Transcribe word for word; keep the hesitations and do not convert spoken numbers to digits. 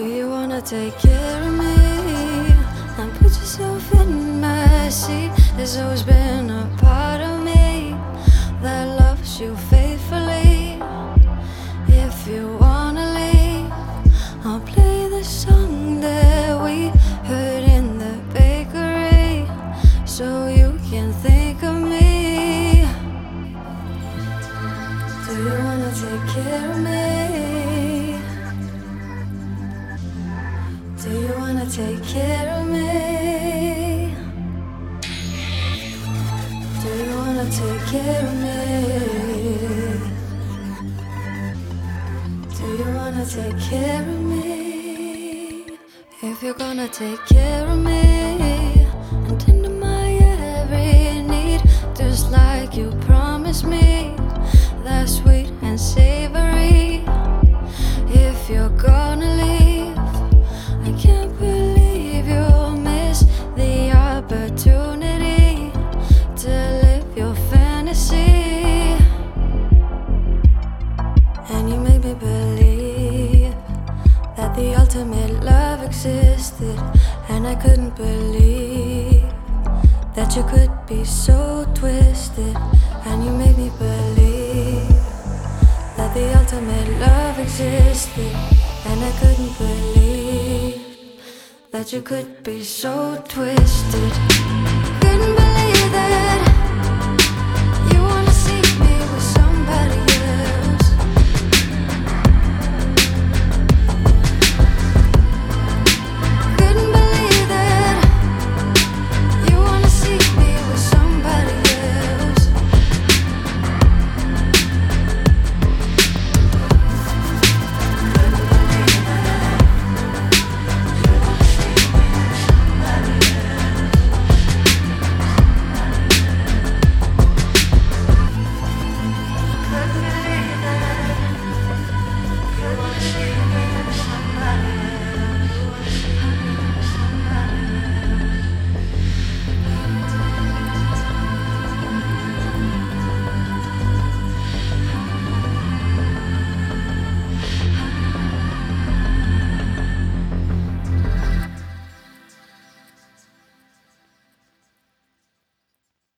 Do you wanna take care of me and put yourself in my seat? There's always been a part of me that loves you faithfully. If you wanna leave, I'll play the song that we heard in the bakery, so you can think of me. Do you wanna take care of me? Do you wanna take care of me? Do you wanna take care of me? Do you wanna take care of me? If you're gonna take care of me and tend to my every need, just like you promised me, that's sweet and savory. If you're gonna leave, I can't believe you'll miss the opportunity to live your fantasy. And you made me believe that the ultimate love existed, and I couldn't believe that you could be so twisted. And you made me believe that the ultimate love existed, and I couldn't believe that you could be so twisted. Couldn't believe